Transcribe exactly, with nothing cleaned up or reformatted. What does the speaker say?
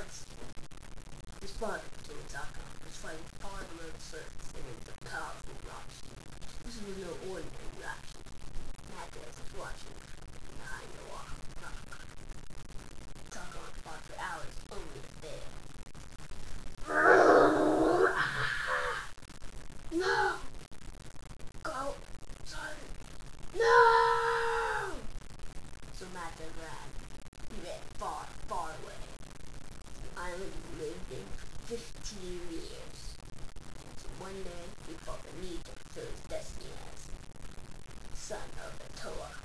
It's His father told Zaka was fighting hard road surface against a powerful rock sheet. This was no ordinary rock sheet. Mathias was watching behind the rock. Zaka fought for hours only to fail. No! Go! Sorry! No! So Mathias ran. He ran far, far away. The island he lived in for fifteen years. So one day he felt the need to fulfill his destiny as son of a Toa.